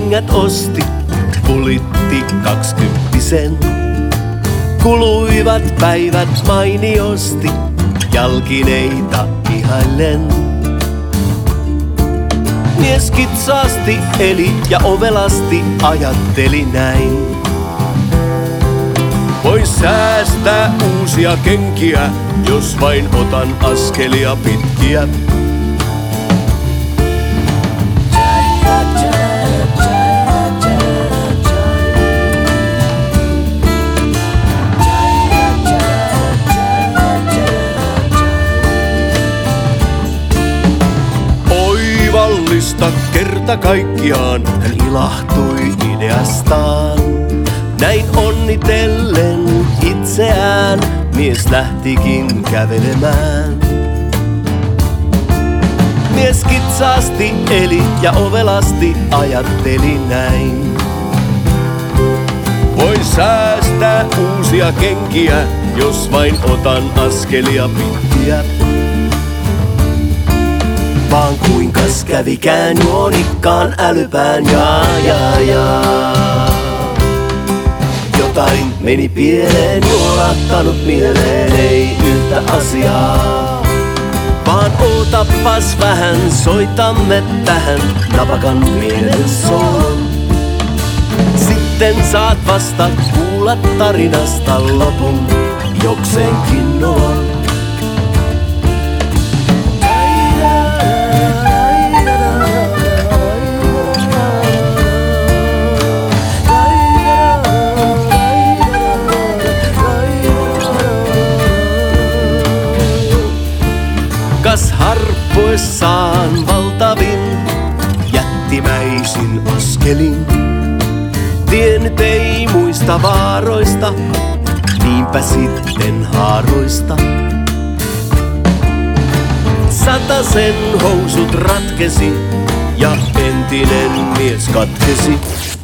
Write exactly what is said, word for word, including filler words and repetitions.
kengät osti, pulitti kaksikymppisen. Kuluivat päivät mainiosti, jalkineita ihaillen. Mies kitsaasti eli ja ovelasti ajatteli näin. Vois säästää uusia kenkiä, jos vain otan askelia pitkiä. Oivallista kerta kaikkiaan, hän ilahtui ideastaan. Näin onnitellen itseään, mies lähtikin kävelemään. Mies kitsaasti eli ja ovelasti ajatteli näin. Voin säästää uusia kenkiä, jos vain otan askelia pitkiä. Vaan kuinkas kävikään juonikkaan älypään, jaa jaa jaa. Jotain meni pieleen, juolahtanut mieleen, ei yhtä asiaa. Vaan ootapas vähän, soitamme tähän napakan pienen soolon. Sitten saat vasta kuulla tarinasta lopun, jokseenkin nolon. Kas harppuessaan valtavin, jättimäisin askelin. Tiennyt ei muista vaaroista, niinpä sitten haaroista. Satasen housut ratkesi ja entinen mies katkesi.